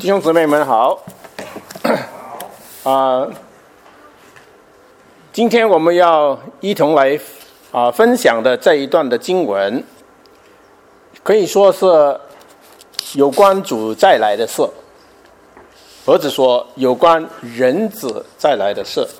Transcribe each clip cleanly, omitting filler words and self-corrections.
弟兄姊妹们好，今天我们要一同来分享的这一段的经文，可以说是有关主再来的事，或者说有关人子再来的事。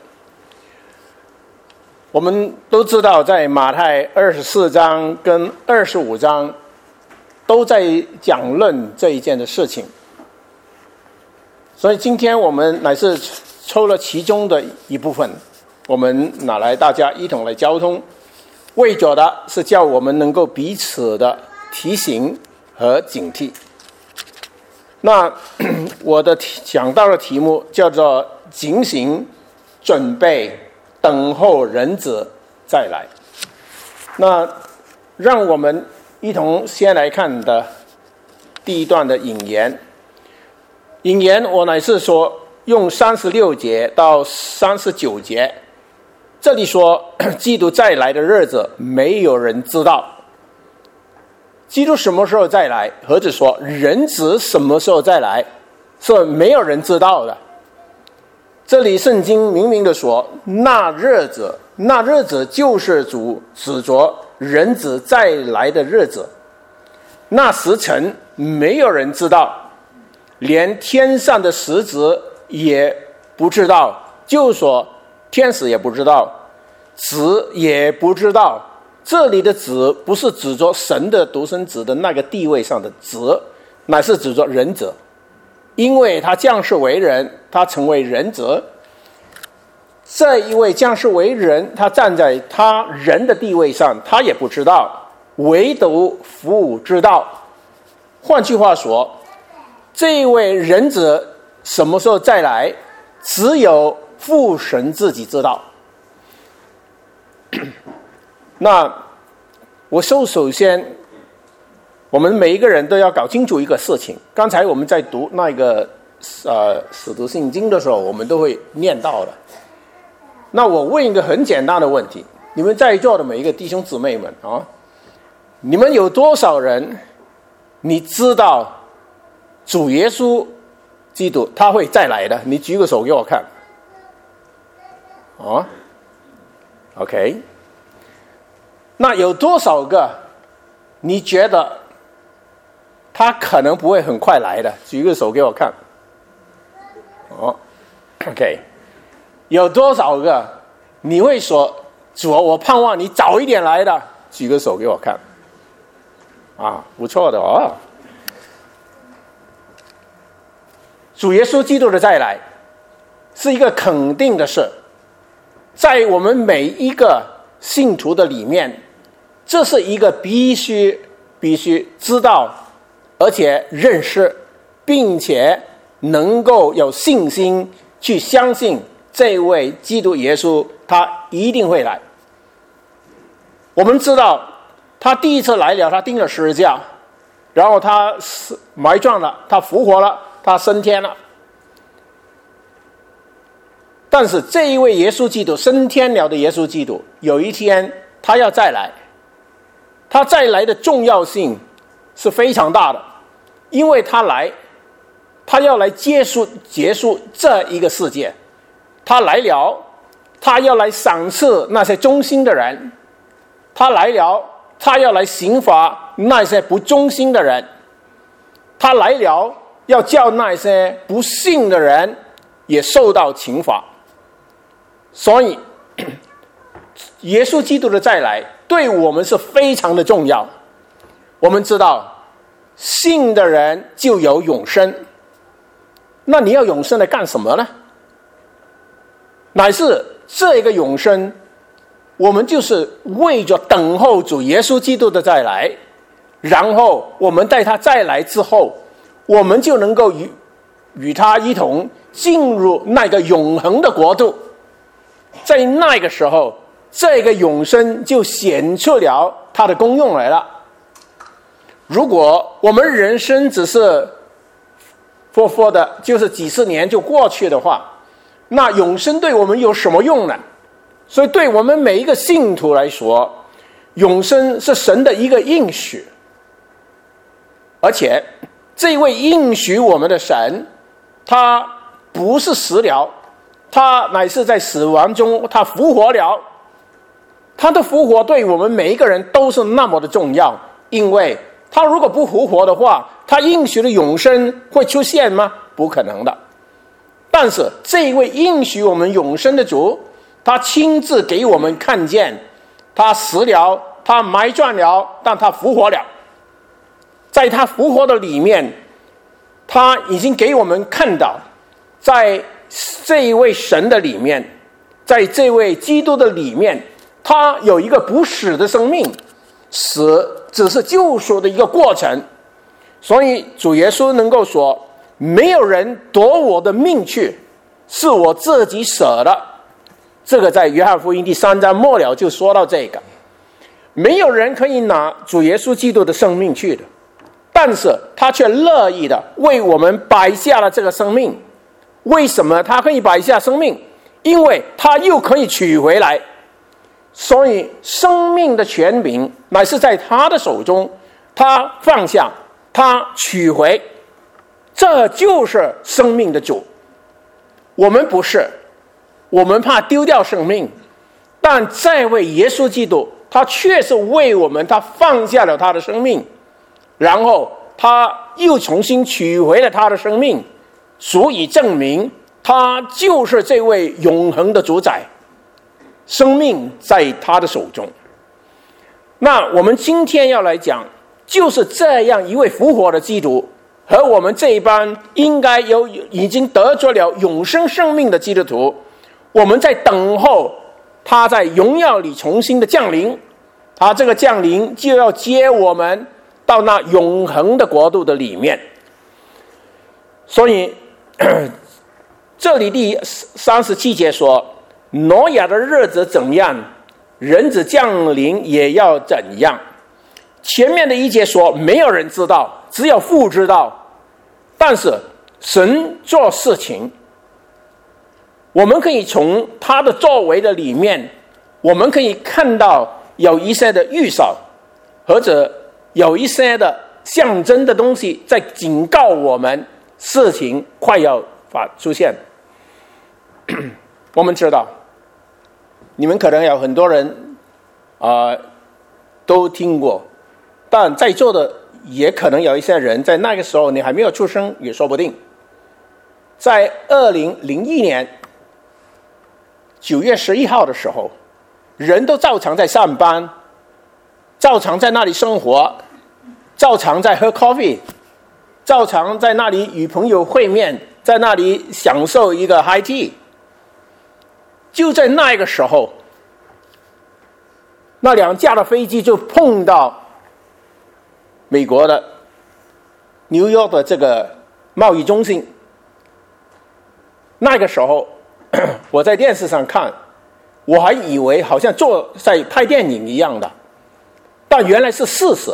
我们都知道，在马太24章跟25章都在讲论这一件的事情，所以今天我们乃是抽了其中的一部分，我们拿来大家一同来交通，为着的是叫我们能够彼此的提醒和警惕。那我的讲到的题目叫做警醒、准备、等候人子再来。那让我们一同先来看的第一段的引言。引言我乃是说用36节到39节，这里说基督再来的日子没有人知道，基督什么时候再来，或者说人子什么时候再来，是没有人知道的。这里圣经明明的说，那日子就是主指着人子再来的日子，那时辰没有人知道，连天上的使者也不知道，就是说天使也不知道，子也不知道。这里的子不是指着神的独生子的那个地位上的子，乃是指着人子，因为他降世为人，他成为人子。这一位降世为人，他站在他人的地位上，他也不知道，唯独父知道。换句话说，这一位人子什么时候再来，只有父神自己知道。那我首先我们每一个人都要搞清楚一个事情。刚才我们在读那个使徒信经的时候，我们都会念到的。那我问一个很简单的问题，你们在座的每一个弟兄姊妹们啊，你们有多少人你知道主耶稣基督他会再来的？你举个手给我看。OK。那有多少个你觉得他可能不会很快来的？举个手给我看。OK。有多少个你会说，主，我盼望你早一点来的？举个手给我看。不错的哦。主耶稣基督的再来是一个肯定的事，在我们每一个信徒的里面，这是一个必须知道，而且认识，并且能够有信心去相信这位基督耶稣他一定会来。我们知道他第一次来了，他钉了十字架，然后他埋葬了，他复活了，他升天了。但是这一位耶稣基督，升天了的耶稣基督，有一天他要再来，他再来的重要性是非常大的，因为他要来结束这一个世界。他来了，他要来赏赐那些忠心的人，他来了，他要来刑罚那些不忠心的人，他来了，要叫那些不信的人也受到惩罚。所以耶稣基督的再来对我们是非常的重要。我们知道信的人就有永生，那你要永生来干什么呢？乃是这个永生，我们就是为着等候主耶稣基督的再来，然后我们在他再来之后，我们就能够与他一同进入那个永恒的国度。在那个时候，这个永生就显出了它的功用来了。如果我们人生只是的，就是几十年就过去的话，那永生对我们有什么用呢？所以对我们每一个信徒来说，永生是神的一个应许，而且这位应许我们的神他不是死了，他乃是在死亡中他复活了。他的复活对我们每一个人都是那么的重要，因为他如果不复活的话，他应许的永生会出现吗？不可能的。但是这一位应许我们永生的主，他亲自给我们看见，他死了，他埋葬了，但他复活了。在他复活的里面，他已经给我们看到，在这一位神的里面，在这位基督的里面，他有一个不死的生命，死只是救赎的一个过程。所以主耶稣能够说，没有人夺我的命去，是我自己舍的。这个在约翰福音第3章末了就说到这个，没有人可以拿主耶稣基督的生命去的，但是他却乐意的为我们摆下了这个生命。为什么他可以摆下生命？因为他又可以取回来。所以生命的权柄乃是在他的手中，他放下，他取回，这就是生命的主。我们不是，我们怕丢掉生命，但这位耶稣基督，他确实为我们，他放下了他的生命，然后他又重新取回了他的生命，足以证明他就是这位永恒的主宰，生命在他的手中。那我们今天要来讲，就是这样一位复活的基督和我们这一班应该已经得着了永生生命的基督徒，我们在等候他在荣耀里重新的降临。他这个降临就要接我们到那永恒的国度的里面。所以这里第37节说，挪亚的日子怎样，人子降临也要怎样。前面的一节说没有人知道，只有父知道。但是神做事情，我们可以从他的作为的里面，我们可以看到有一些的预兆，或者有一些的象征的东西在警告我们事情快要出现。我们知道，你们可能有很多人都听过，但在座的也可能有一些人在那个时候你还没有出生也说不定。在2001年9月11号的时候，人都照常在上班，照常在那里生活，照常在喝 coffee， 照常在那里与朋友会面，在那里享受一个 high tea。 就在那个时候，那2架的飞机就碰到美国的纽约的这个贸易中心。那个时候我在电视上看，我还以为好像坐在拍电影一样的，但原来是事实。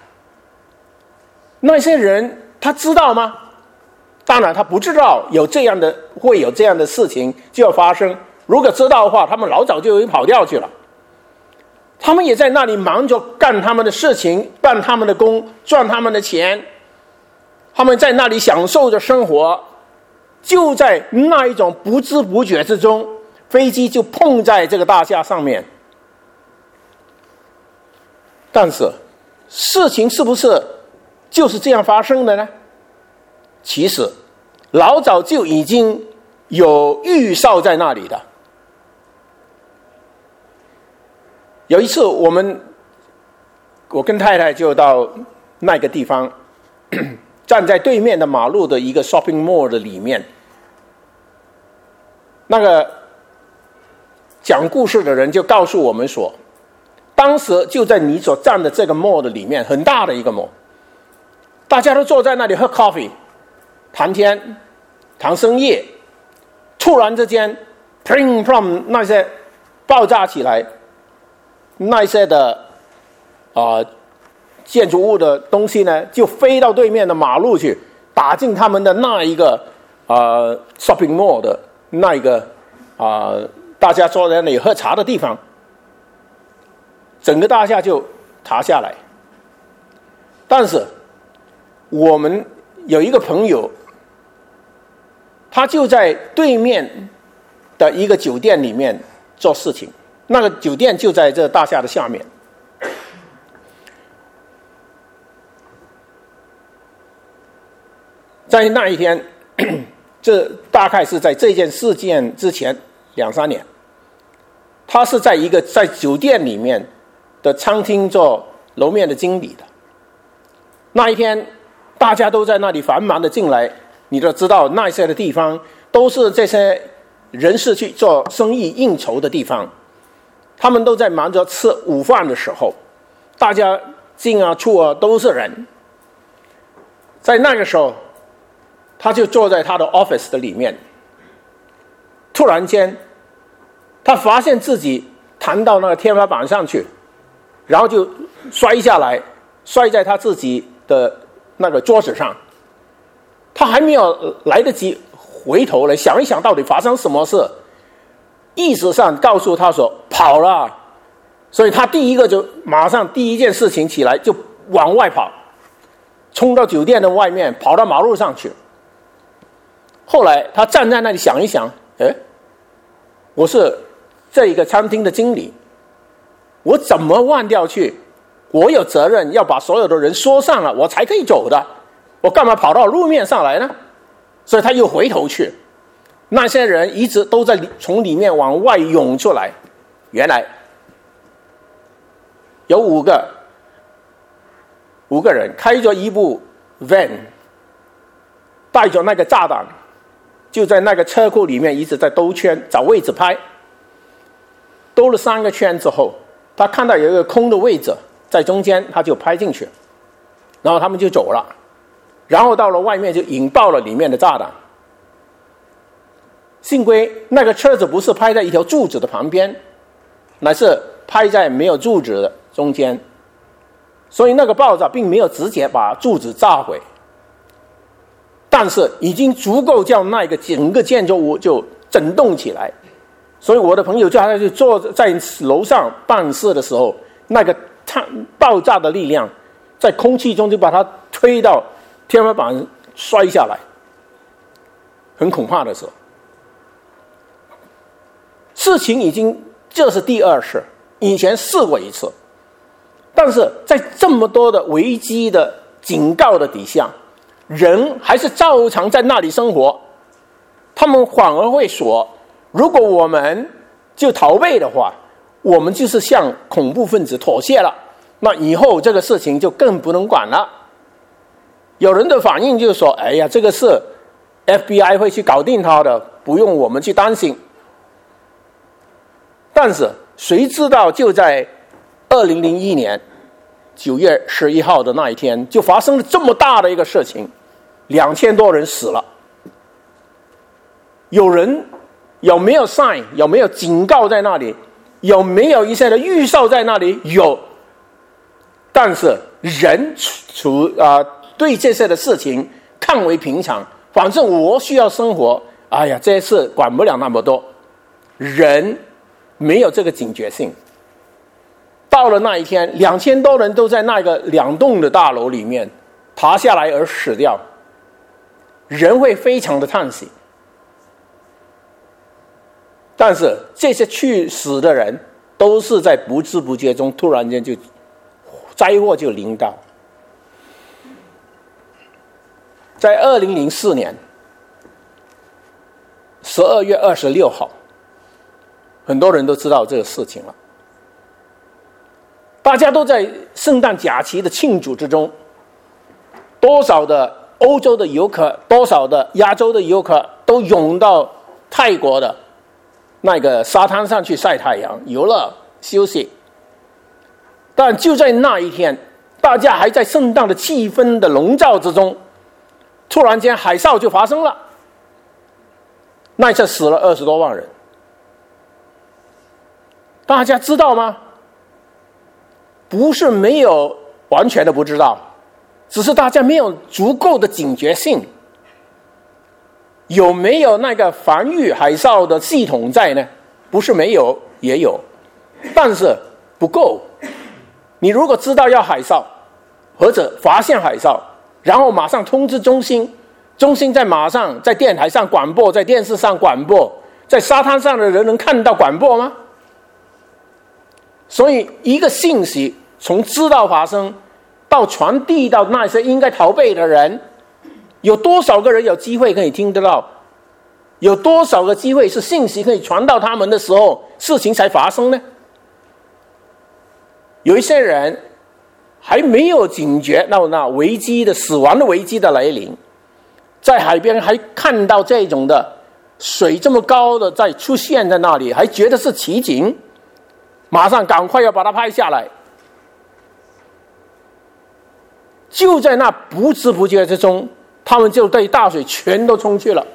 那些人他知道吗？当然他不知道会有这样的事情就要发生。如果知道的话，他们老早就跑掉去了。他们也在那里忙着干他们的事情，办他们的工，赚他们的钱，他们在那里享受着生活。就在那一种不知不觉之中，飞机就碰在这个大厦上面。但是事情是不是就是这样发生的呢？其实老早就已经有预兆在那里的。有一次我跟太太就到那个地方，站在对面的马路的一个 shopping mall 的里面。那个讲故事的人就告诉我们说，当时就在你所站的这个 mall 的里面，很大的一个 mall， 大家都坐在那里喝 coffee， 谈天谈生意，突然之间 pling plong 那些爆炸起来，那些的建筑物的东西呢，就飞到对面的马路去，打进他们的那一个shopping mall 的那一个大家坐在那里喝茶的地方，整个大厦就塌下来。但是我们有一个朋友他就在对面的一个酒店里面做事情，那个酒店就在这大厦的下面。在那一天，这大概是在这件事件之前2-3年，他是在一个在酒店里面的餐厅做楼面的经理的。那一天大家都在那里繁忙的进来，你都知道那些的地方都是这些人士去做生意应酬的地方，他们都在忙着吃午饭的时候，大家进啊出啊都是人。在那个时候，他就坐在他的 office 的里面，突然间他发现自己弹到那个天花板上去，然后就摔下来，摔在他自己的那个桌子上。他还没有来得及回头来想一想到底发生什么事，意识上告诉他说跑了，所以他第一个就马上第一件事情起来就往外跑，冲到酒店的外面，跑到马路上去。后来他站在那里想一想，我是这一个餐厅的经理，我怎么忘掉去我有责任要把所有的人说上了我才可以走的，我干嘛跑到路面上来呢？所以他又回头去，那些人一直都在从里面往外涌出来，原来有5个人开着一部 van， 带着那个炸弹，就在那个车库里面一直在兜圈找位置拍。兜了3个圈之后，他看到有一个空的位置在中间，他就拍进去，然后他们就走了，然后到了外面就引爆了里面的炸弹。幸亏那个车子不是拍在一条柱子的旁边，乃是拍在没有柱子的中间，所以那个爆炸并没有直接把柱子炸毁，但是已经足够叫那个整个建筑物就震动起来。所以我的朋友叫他去坐在楼上办事的时候，那个爆炸的力量在空气中就把他推到天花板摔下来，很恐怕的事。事情已经这是第2次，以前试过1次，但是在这么多的危机的警告的底下，人还是照常在那里生活。他们反而会说，如果我们就逃避的话，我们就是向恐怖分子妥协了，那以后这个事情就更不能管了。有人的反应就是说，哎呀，这个事 FBI 会去搞定他的，不用我们去担心。但是谁知道就在2001年9月11号的那一天，就发生了这么大的一个事情，2000多人死了。有人有没有 sign， 有没有警告在那里，有没有一些的预兆在那里？有。但是人对这些的事情看为平常，反正我需要生活，哎呀，这些事管不了那么多。人没有这个警觉性。到了那一天，2000多人都在那个2栋的大楼里面爬下来而死掉，人会非常的叹息。但是这些去死的人都是在不知不觉中突然间就灾祸就临到。在2004年12月26号，很多人都知道这个事情了。大家都在圣诞假期的庆祝之中，多少的欧洲的游客，多少的亚洲的游客都涌到泰国的那个沙滩上去晒太阳、游乐、休息。但就在那一天，大家还在圣诞的气氛的笼罩之中，突然间海啸就发生了。那一次死了20多万人。大家知道吗？不是没有完全的不知道，只是大家没有足够的警觉性。有没有那个防御海啸的系统在呢？不是没有，也有，但是不够。你如果知道要海啸，或者发现海啸，然后马上通知中心， 中心在马上在电台上广播，在电视上广播，在沙滩上的人能看到广播吗？所以一个信息从知道发生到传递到那些应该逃避的人，有多少个人有机会可以听得到？有多少个机会是信息可以传到他们的时候，事情才发生呢？有一些人还没有警觉到那危机的死亡的危机的来临，在海边还看到这种的水这么高的在出现在那里，还觉得是奇景，马上赶快要把它拍下来。就在那不知不觉之中，他们就对大水全都冲去了。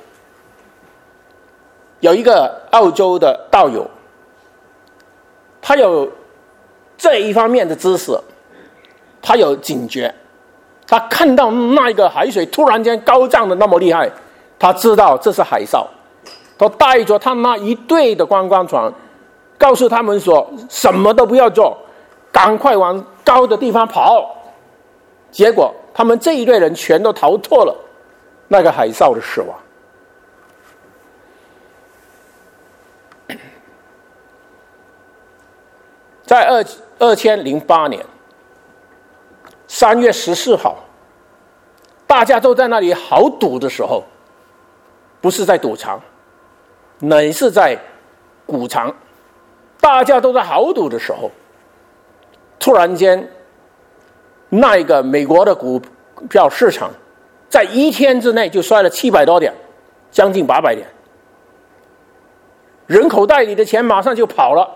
有一个澳洲的道友，他有这一方面的知识，他有警觉，他看到那个海水突然间高涨的那么厉害，他知道这是海啸，他带着他那一队的观光船，告诉他们说什么都不要做，赶快往高的地方跑。结果他们这一队人全都逃脱了那个海啸的死亡。在2008年3月14号，大家都在那里豪赌的时候，不是在赌场，乃是在股场，大家都在豪赌的时候，突然间那一个美国的股票市场在一天之内就摔了700多点，将近800点，人口袋里的钱马上就跑了。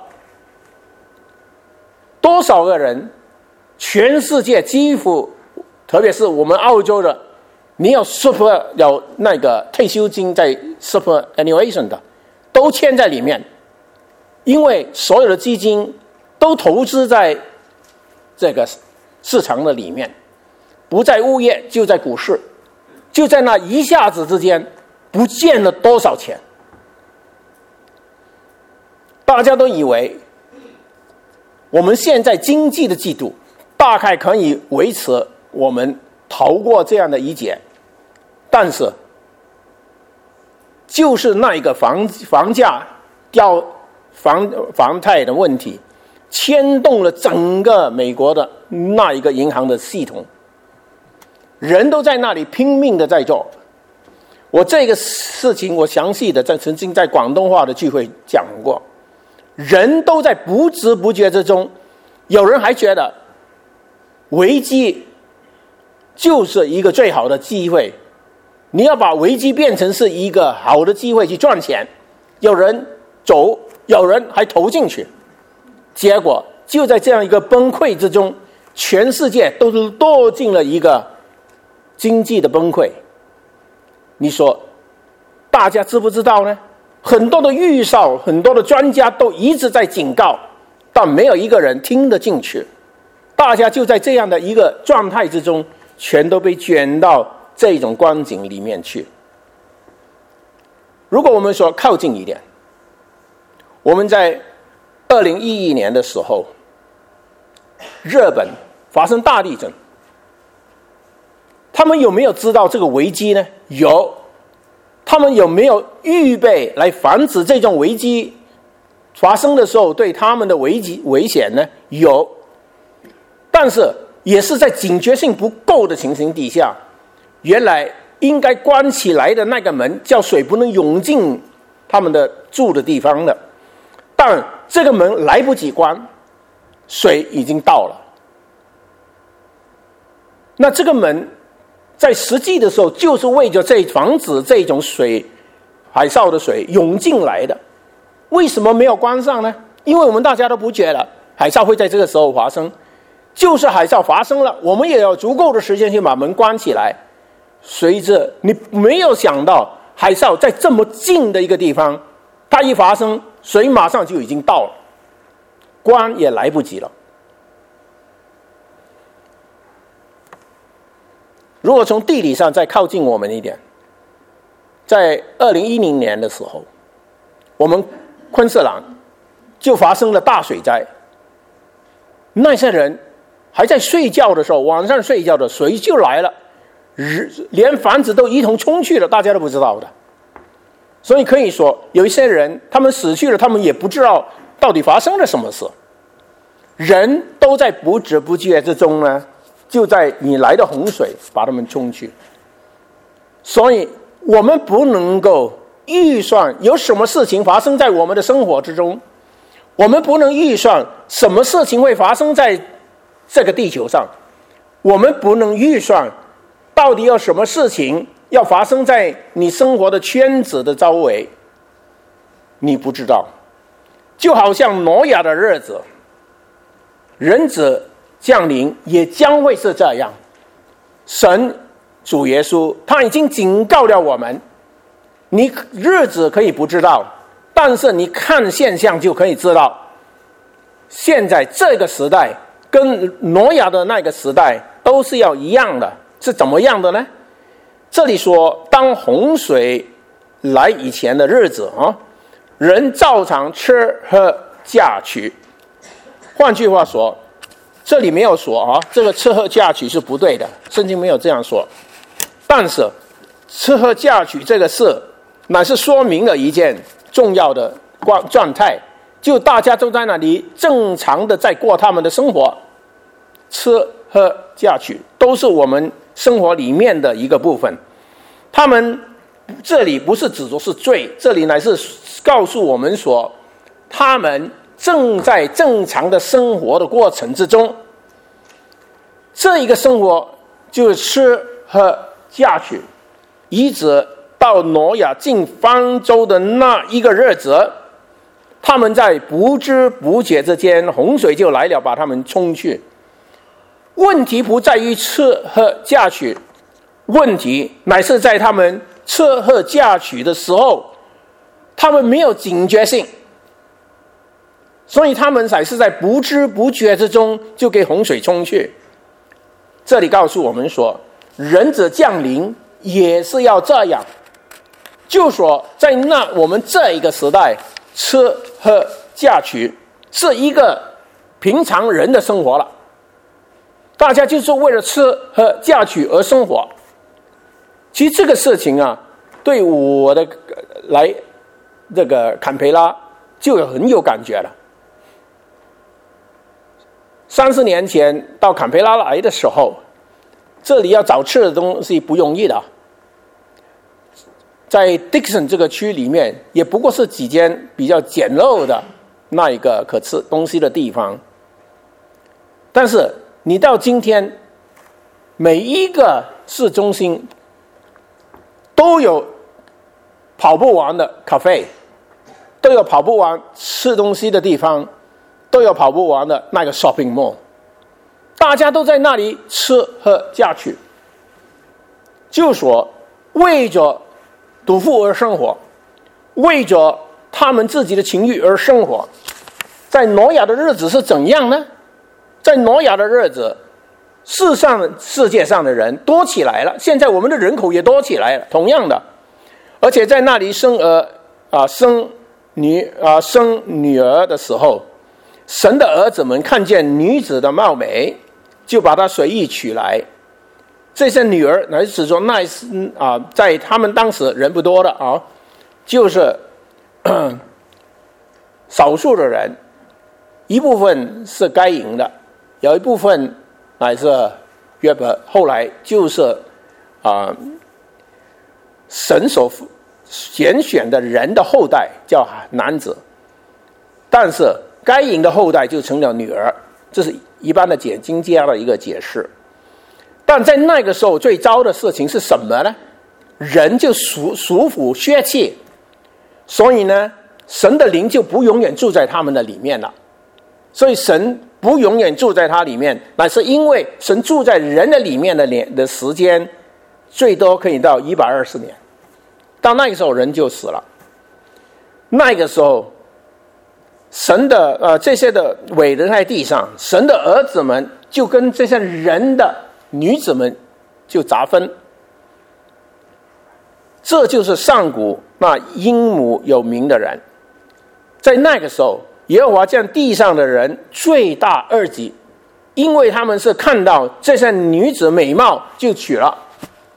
多少个人，全世界几乎，特别是我们澳洲的，你有那个退休金在 superannuation 的，都签在里面，因为所有的基金都投资在这个市场的里面，不在物业就在股市，就在那一下子之间不见了多少钱。大家都以为我们现在经济的季度大概可以维持我们逃过这样的一劫，但是就是那一个房价掉房贷的问题，牵动了整个美国的那一个银行的系统，人都在那里拼命的在做。我这个事情我详细的曾经在广东话的聚会讲过，人都在不知不觉之中，有人还觉得危机就是一个最好的机会，你要把危机变成是一个好的机会去赚钱，有人走，有人还投进去，结果就在这样一个崩溃之中，全世界都是堕进了一个经济的崩溃。你说大家知不知道呢？很多的预兆，很多的专家都一直在警告，但没有一个人听得进去。大家就在这样的一个状态之中，全都被卷到这种光景里面去。如果我们说靠近一点，我们在2011年的时候，日本发生大地震，他们有没有知道这个危机呢？有。他们有没有预备来防止这种危机发生的时候对他们的危险呢？有。但是也是在警觉性不够的情形底下，原来应该关起来的那个门，叫水不能涌进他们的住的地方的，但这个门来不及关，水已经到了。那这个门在实际的时候就是为着防止这种海啸的水涌进来的。为什么没有关上呢？因为我们大家都不觉得海啸会在这个时候发生，就是海啸发生了，我们也有足够的时间去把门关起来。随着你没有想到海啸在这么近的一个地方，它一发生，水马上就已经到了，关也来不及了。如果从地理上再靠近我们一点，在2010年的时候，我们昆士兰就发生了大水灾。那些人还在睡觉的时候，晚上睡觉的水就来了， 连房子都一同冲去了，大家都不知道的。所以可以说，有一些人他们死去了，他们也不知道到底发生了什么事。人都在不知不觉之中呢，就在你来的洪水把他们冲去。所以我们不能够预算有什么事情发生在我们的生活之中，我们不能预算什么事情会发生在这个地球上，我们不能预算到底有什么事情要发生在你生活的圈子的周围，你不知道。就好像挪亚的日子，人子降临也将会是这样。神主耶稣他已经警告了我们，你日子可以不知道，但是你看现象就可以知道，现在这个时代跟挪亚的那个时代都是要一样的。是怎么样的呢？这里说，当洪水来以前的日子啊，人照常吃喝嫁娶。换句话说，这里没有说啊，这个吃喝嫁娶是不对的，圣经没有这样说。但是吃喝嫁娶这个事，乃是说明了一件重要的状态，就大家都在那里正常的在过他们的生活，吃喝嫁娶都是我们生活里面的一个部分。他们这里不是指着是罪，这里乃是告诉我们说，他们正在正常的生活的过程之中。这一个生活就是吃喝嫁娶，一直到挪亚进方舟的那一个日子，他们在不知不觉之间，洪水就来了，把他们冲去。问题不在于吃喝嫁娶，问题乃是在他们吃喝嫁娶的时候，他们没有警觉性，所以他们才是在不知不觉之中就给洪水冲去。这里告诉我们说，人子降临也是要这样，就说在我们这一个时代，吃喝嫁娶是一个平常人的生活了，大家就是为了吃喝嫁娶而生活。其实这个事情啊，对我的来这个坎培拉就很有感觉了。30年前到坎培拉来的时候，这里要找吃的东西不容易的，在 Dixon 这个区里面也不过是几间比较简陋的那一个可吃东西的地方。但是你到今天，每一个市中心都有跑不完的 cafe， 都有跑不完吃东西的地方，都有跑不完的那个 shopping mall， 大家都在那里吃喝嫁娶，就说为着赌富而生活，为着他们自己的情欲而生活。在挪亚的日子是怎样呢？在挪亚的日子，世界上的人多起来了，现在我们的人口也多起来了，同样的，而且在那里生女儿的时候，神的儿子们看见女子的貌美，就把她随意娶来。这些女儿乃是说在他们当时人不多的啊，就是少数的人，一部分是该隐的，有一部分乃是约伯，后来就是神所拣选的人的后代叫男子，但是该隐的后代就成了女儿，这是一般的解经家的一个解释。但在那个时候最糟的事情是什么呢？人就属腐血气，所以呢，神的灵就不永远住在他们的里面了。所以神不永远住在他里面，乃是因为神住在人的里面的时间最多可以到120年，到那个时候人就死了。那个时候神的这些的伟人在地上，神的儿子们就跟这些人的女子们就杂分。这就是上古那英武有名的人，在那个时候耶和华将地上的人罪大恶极，因为他们是看到这些女子美貌就娶了，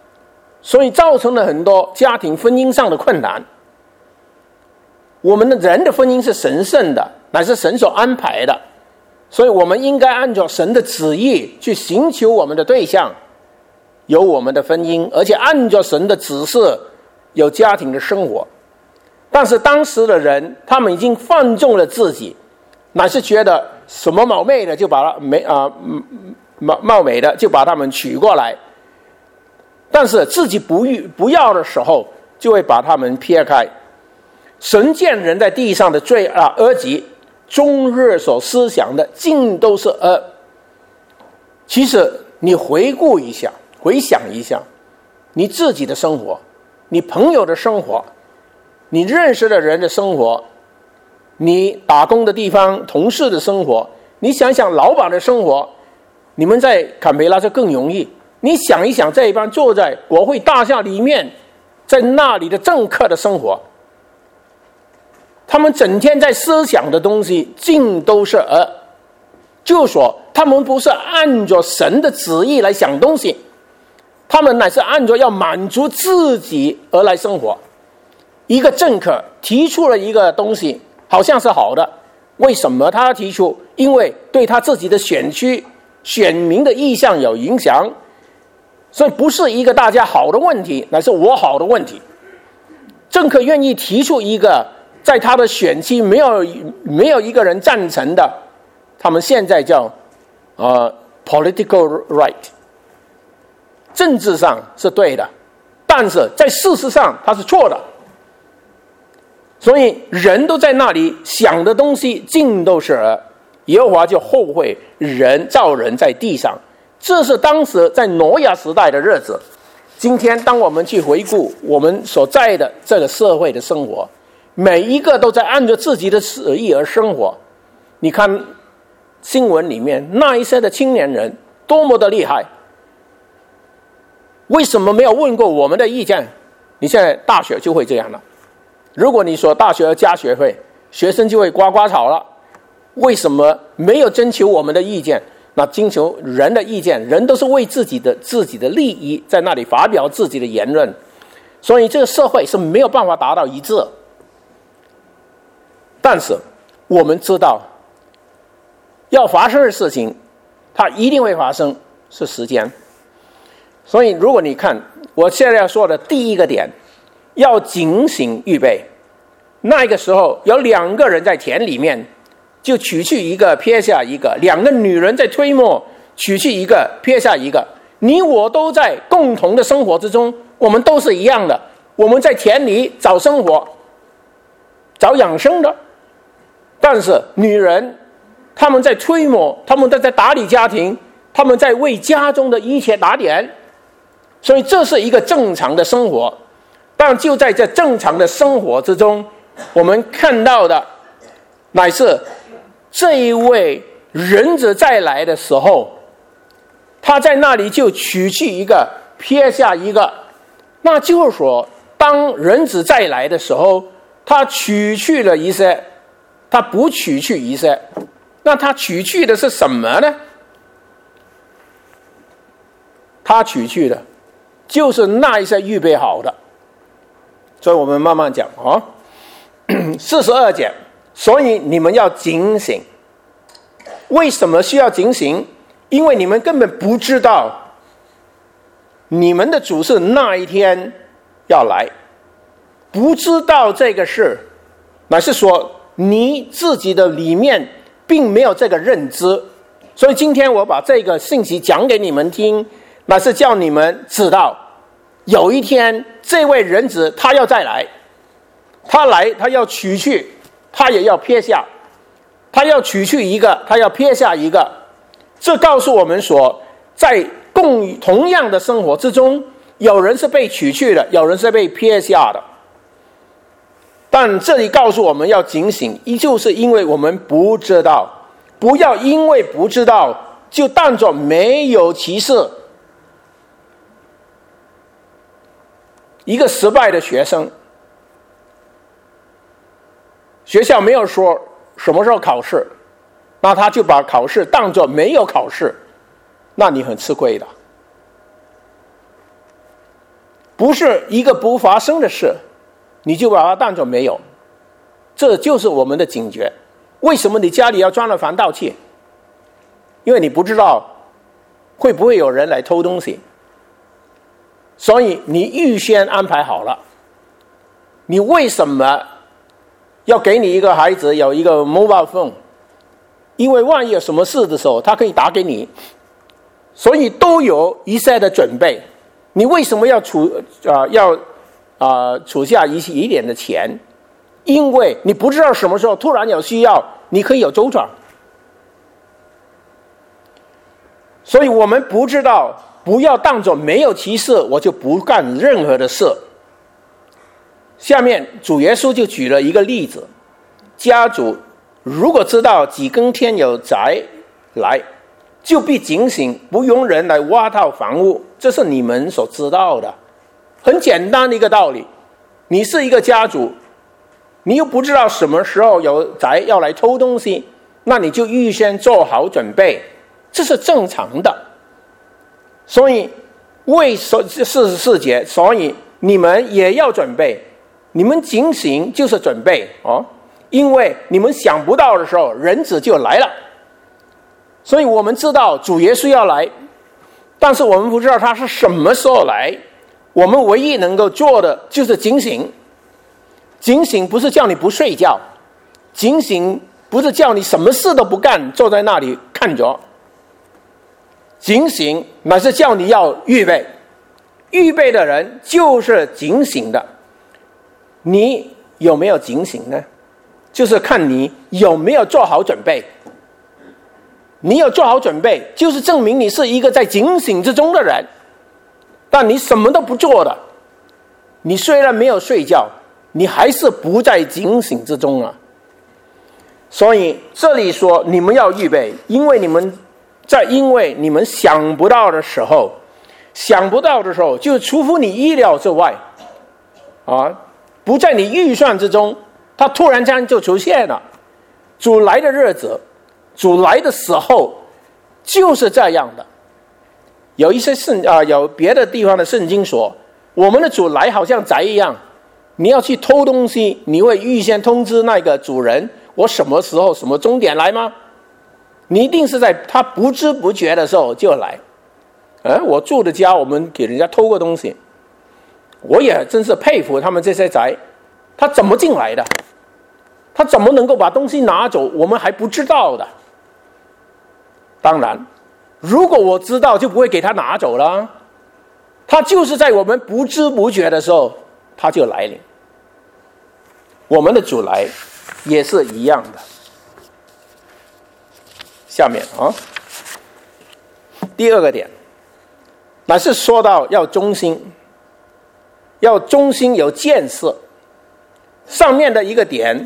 所以造成了很多家庭婚姻上的困难。我们的人的婚姻是神圣的，乃是神所安排的，所以我们应该按照神的旨意去寻求我们的对象，有我们的婚姻，而且按照神的指示有家庭的生活。但是当时的人，他们已经放纵了自己，乃是觉得什么貌美的就把他貌美的就把他们娶过来，但是自己不要的时候，就会把他们撇开。神见人在地上的恶极，终日所思想的尽都是恶。其实你回想一下你自己的生活，你朋友的生活，你认识的人的生活，你打工的地方同事的生活，你想想老板的生活，你们在坎培拉就更容易。你想一想这一帮坐在国会大厦里面在那里的政客的生活，他们整天在思想的东西尽都是恶，就是说他们不是按照神的旨意来想东西，他们乃是按照要满足自己而来生活。一个政客提出了一个东西好像是好的，为什么他提出？因为对他自己的选区选民的意向有影响，所以不是一个大家好的问题，乃是我好的问题。政客愿意提出一个在他的选区没有一个人赞成的，他们现在叫political right， 政治上是对的，但是在事实上他是错的。所以人都在那里想的东西尽都是恶，耶和华就后悔造人在地上。这是当时在挪亚时代的日子。今天当我们去回顾我们所在的这个社会的生活，每一个都在按照自己的旨意而生活。你看新闻里面那一些的青年人多么的厉害，为什么没有问过我们的意见？你现在大学就会这样了，如果你说大学要加学费，学生就会呱呱吵了。为什么没有征求我们的意见？那征求人的意见，人都是为自己的利益在那里发表自己的言论，所以这个社会是没有办法达到一致。但是我们知道要发生的事情它一定会发生，是时间。所以如果你看我现在要说的第一个点，要警醒预备。那个时候有2个人在田里面，就取去一个撇下一个，2个女人在推磨，取去一个撇下一个。你我都在共同的生活之中，我们都是一样的，我们在田里找生活找养生的。但是女人他们在推磨，他们在打理家庭，他们在为家中的一切打点，所以这是一个正常的生活。但就在这正常的生活之中，我们看到的乃是这一位人子再来的时候，他在那里就取去一个撇下一个。那就是说当人子再来的时候，他取去了一些，他不取去一些。那他取去的是什么呢？他取去的就是那一些预备好的。所以我们慢慢讲42节，所以你们要警醒。为什么需要警醒？因为你们根本不知道你们的主是那一天要来，不知道这个事，乃是说你自己的里面并没有这个认知。所以今天我把这个信息讲给你们听，乃是叫你们知道有一天这位人子他要再来，他来他要取去，他也要撇下，他要取去一个，他要撇下一个。这告诉我们说，在同样的生活之中，有人是被取去的，有人是被撇下的。但这里告诉我们要警醒，依旧是因为我们不知道，不要因为不知道就当作没有歧视。一个失败的学生，学校没有说什么时候考试，那他就把考试当作没有考试，那你很吃亏的。 不是一个不发生的事，你就把它当作没有。这就是我们的警觉。为什么你家里要装了防盗器？因为你不知道会不会有人来偷东西，所以你预先安排好了。你为什么要给你一个孩子有一个 mobile phone？ 因为万一有什么事的时候，他可以打给你，所以都有一些的准备。你为什么要储下一点的钱？因为你不知道什么时候突然有需要，你可以有周转。所以我们不知道，不要当作没有其事，我就不干任何的事。下面主耶稣就举了一个例子，家主如果知道几更天有灾来，就必警醒，不容人来挖套房屋。这是你们所知道的，很简单的一个道理。你是一个家主，你又不知道什么时候有宅要来偷东西，那你就预先做好准备，这是正常的。所以为44节，所以你们也要准备，你们警醒就是准备哦，因为你们想不到的时候，人子就来了。所以我们知道主耶稣要来，但是我们不知道他是什么时候来。我们唯一能够做的就是警醒。警醒不是叫你不睡觉，警醒不是叫你什么事都不干，坐在那里看着。警醒乃是叫你要预备，预备的人就是警醒的。你有没有警醒呢？就是看你有没有做好准备。你有做好准备，就是证明你是一个在警醒之中的人。但你什么都不做的，你虽然没有睡觉，你还是不在警醒之中啊。所以这里说你们要预备，因为你们想不到的时候，就出乎你意料之外啊，不在你预算之中，它突然间就出现了。主来的日子，主来的时候就是这样的。有一些有别的地方的圣经说，我们的主来好像宅一样，你要去偷东西，你会预先通知那个主人，我什么时候什么钟点来吗？你一定是在他不知不觉的时候就来。我住的家，我们给人家偷过东西，我也真是佩服他们这些宅，他怎么进来的？他怎么能够把东西拿走？我们还不知道的。当然，如果我知道，就不会给他拿走了。他就是在我们不知不觉的时候，他就来临。我们的主来也是一样的。下面第二个点，乃是说到要忠心，要忠心有见识。上面的一个点，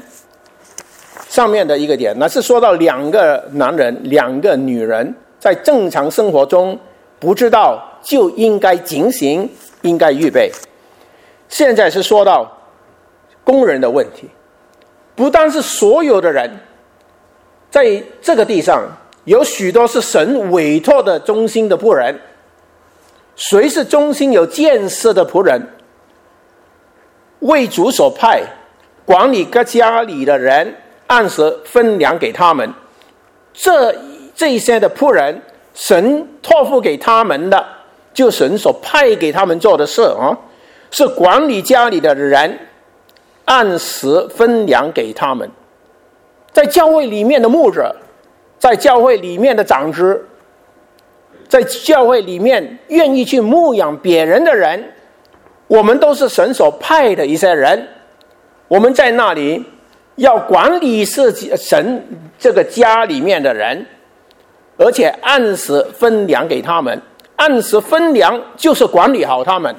乃是说到2个男人、2个女人在正常生活中不知道，就应该警醒，应该预备。现在是说到工人的问题，不单是所有的人，在这个地上有许多是神委托的忠心的仆人。谁是忠心有见识的仆人？为主所派，管理各家里的人，按时分粮给他们。这些的仆人，神托付给他们的，就神所派给他们做的事是管理家里的人，按时分粮给他们。在教会里面的牧者，在教会里面的长子，在教会里面愿意去牧养别人的人，我们都是神所派的一些人。我们在那里要管理神这个家里面的人，而且按时分粮给他们。按时分粮就是管理好他们。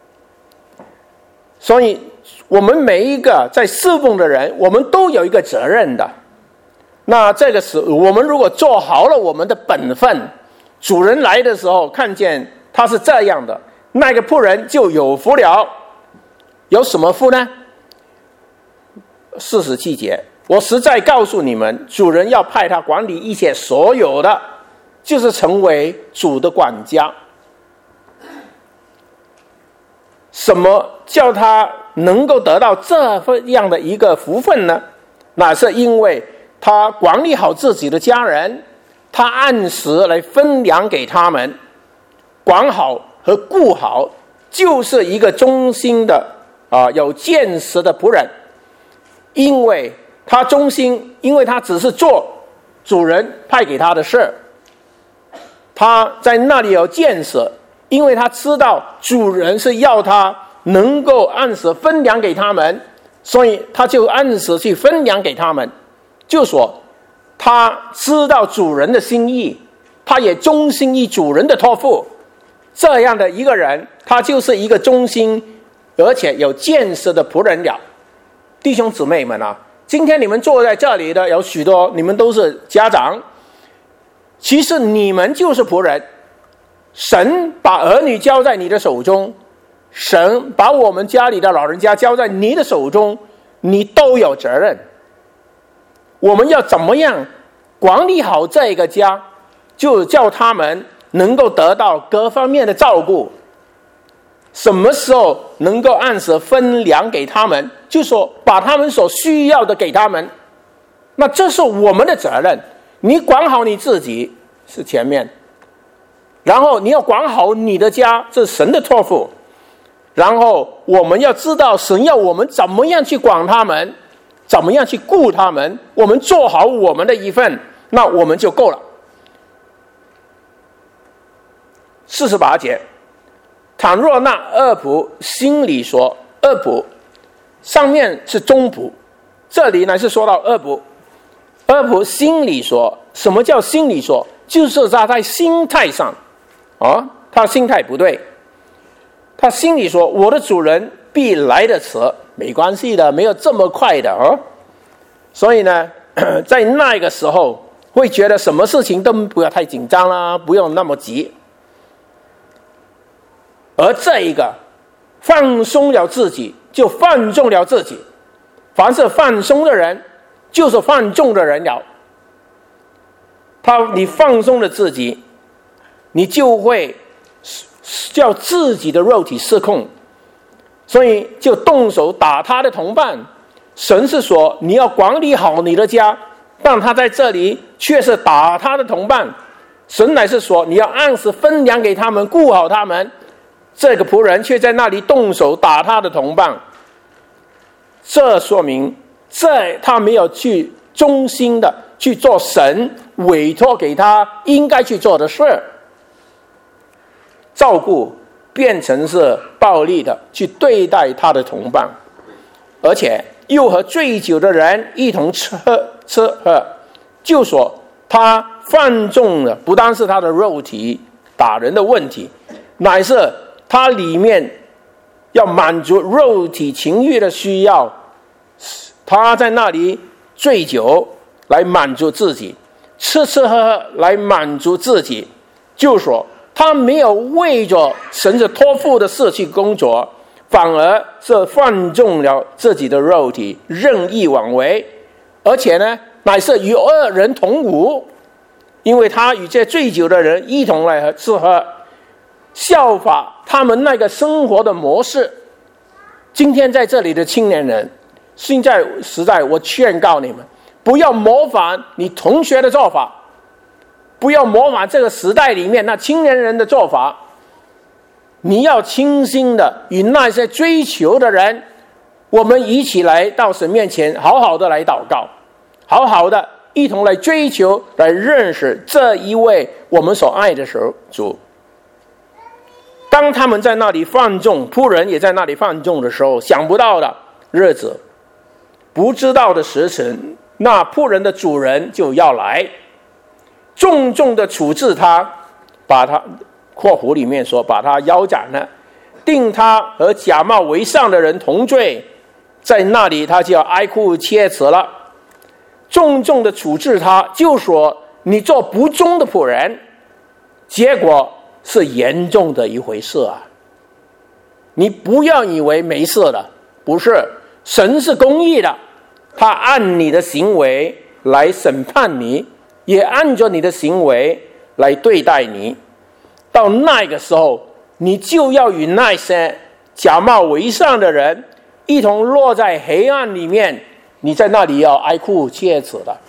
所以我们每一个在侍奉的人，我们都有一个责任的。那这个是我们如果做好了我们的本分，主人来的时候看见他是这样的，那个仆人就有福了。有什么福呢？47节，我实在告诉你们，主人要派他管理一切所有的，就是成为主的管家。 什么叫他能够得到这样的一个福分呢？那是因为他管理好自己的家人，他按时来分粮给他们，管好和顾好，就是一个忠心的有见识的仆人。因为他忠心，因为他只是做主人派给他的事，他在那里有见识，因为他知道主人是要他能够按时分粮给他们，所以他就按时去分粮给他们。就说他知道主人的心意，他也忠心于主人的托付。这样的一个人，他就是一个忠心而且有见识的仆人了。弟兄姊妹们啊，今天你们坐在这里的有许多，你们都是家长，其实你们就是仆人。神把儿女交在你的手中，神把我们家里的老人家交在你的手中，你都有责任。我们要怎么样管理好这个家，就叫他们能够得到各方面的照顾。什么时候能够按时分粮给他们，就说把他们所需要的给他们，那这是我们的责任。你管好你自己是前面，然后你要管好你的家，这是神的托付。然后我们要知道神要我们怎么样去管他们，怎么样去顾他们，我们做好我们的一份，那我们就够了。48节，倘若那恶仆心里说，恶仆上面是忠仆，这里呢是说到恶仆。恶仆心里说，什么叫心里说？就是他在心态上他心态不对，他心里说我的主人必来得迟，没关系的，没有这么快的所以呢在那个时候会觉得什么事情都不要太紧张啦，不用那么急。而这一个放松了自己，就放纵了自己。凡是放松的人，就是放纵的人了。你放松了自己，你就会叫自己的肉体失控，所以就动手打他的同伴。神是说你要管理好你的家，但他在这里却是打他的同伴。神乃是说你要按时分粮给他们，顾好他们，这个仆人却在那里动手打他的同伴。这说明他没有去忠心的去做神委托给他应该去做的事，照顾变成是暴力的去对待他的同伴，而且又和醉酒的人一同吃喝，就说他放纵了不单是他的肉体打人的问题，乃是他里面要满足肉体情欲的需要，他在那里醉酒来满足自己，吃喝来满足自己，就说他没有为着神的托付的事去工作，反而是放纵了自己的肉体，任意妄为，而且呢乃是与恶人同舞，因为他与这醉酒的人一同来吃喝，效法他们那个生活的模式。今天在这里的青年人，现在实在我劝告你们，不要模仿你同学的做法，不要模仿这个时代里面那青年人的做法，你要清心的与那些追求的人，我们一起来到神面前，好好的来祷告，好好的一同来追求，来认识这一位我们所爱的主。当他们在那里放纵，仆人也在那里放纵的时候，想不到的日子，不知道的时辰，那仆人的主人就要来，重重的处置他，把他括弧里面说把他腰斩了，定他和假冒为善的人同罪，在那里他就要哀哭切齿了。重重的处置他，就说你做不忠的仆人，结果是严重的一回事啊！你不要以为没事的，不是，神是公义的，他按你的行为来审判你，也按照你的行为来对待你。到那个时候，你就要与那些假冒伪善的人一同落在黑暗里面，你在那里要哀哭切齿的。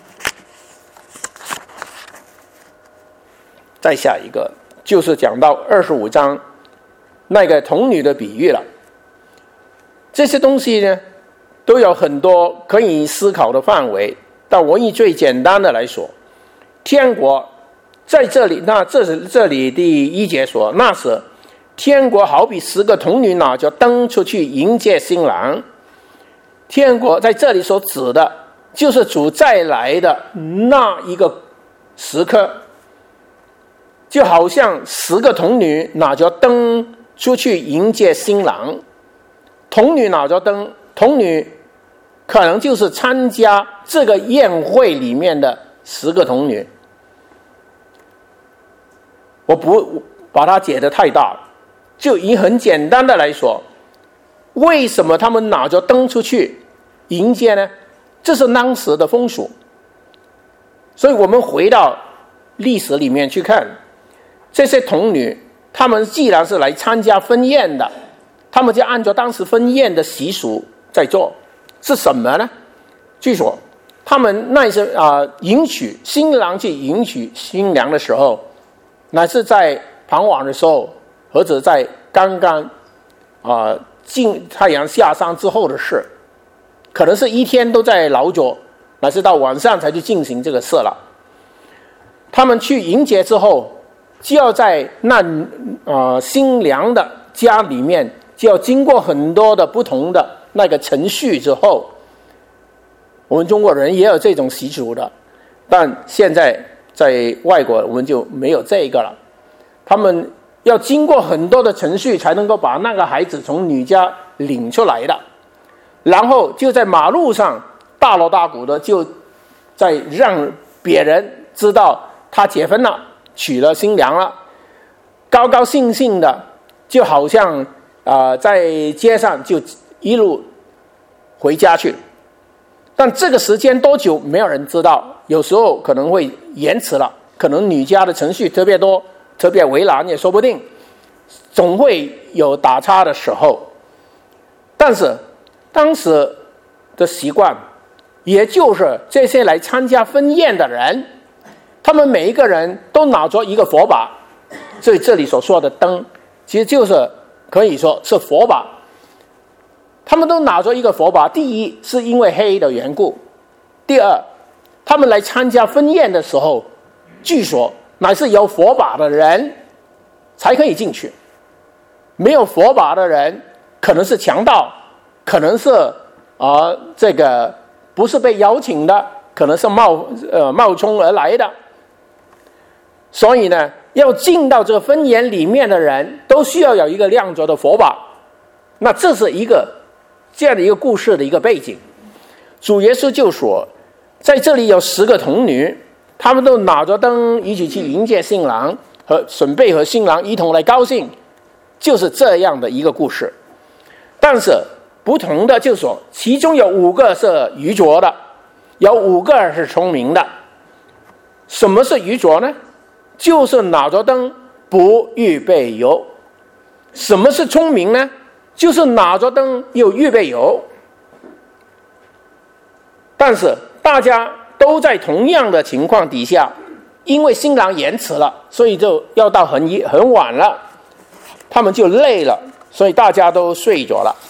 再下一个就是讲到25章那个童女的比喻了。这些东西呢都有很多可以思考的范围，但我以最简单的来说，天国在这里，那这里第1节说，那时天国好比10个童女拿着灯出去迎接新郎。天国在这里所指的就是主再来的那一个时刻，就好像10个童女拿着灯出去迎接新郎。童女拿着灯，童女可能就是参加这个宴会里面的10个童女。我不把它解得太大了，就以很简单的来说，为什么他们拿着灯出去迎接呢？这是当时的风俗。所以我们回到历史里面去看，这些童女他们既然是来参加婚宴的，他们就按照当时婚宴的习俗在做。是什么呢？据说他们那是迎娶新郎去迎娶新娘的时候，乃是在傍晚的时候，或者在刚刚太阳下山之后的事，可能是一天都在劳作，乃是到晚上才去进行这个事了。他们去迎接之后，就要在那新娘的家里面，就要经过很多的不同的那个程序之后，我们中国人也有这种习俗的，但现在在外国我们就没有这个了。他们要经过很多的程序才能够把那个孩子从女家领出来的，然后就在马路上大锣大鼓的就在让别人知道他结婚了，娶了新娘了，高高兴兴的，就好像在街上就一路回家去。但这个时间多久没有人知道，有时候可能会延迟了，可能女家的程序特别多，特别为难也说不定，总会有打岔的时候。但是当时的习惯，也就是这些来参加婚宴的人，他们每一个人都拿着一个火把，所以这里所说的灯其实就是可以说是火把。他们都拿着一个火把，第一是因为黑的缘故，第二他们来参加婚宴的时候，据说乃是有火把的人才可以进去，没有火把的人可能是强盗，可能是这个不是被邀请的，可能是冒充而来的。所以呢，要进到这个婚宴里面的人都需要有一个亮着的火把。那这是一个这样的一个故事的一个背景。主耶稣就说，在这里有10个童女，他们都拿着灯一起去迎接新郎，和准备和新郎一同来高兴，就是这样的一个故事。但是不同的就是说，其中有5个是愚拙的，有5个是聪明的。什么是愚拙呢？就是拿着灯不预备油。什么是聪明呢？就是拿着灯又预备油。但是大家都在同样的情况底下，因为新郎延迟了，所以就要到很晚了，他们就累了，所以大家都睡着了。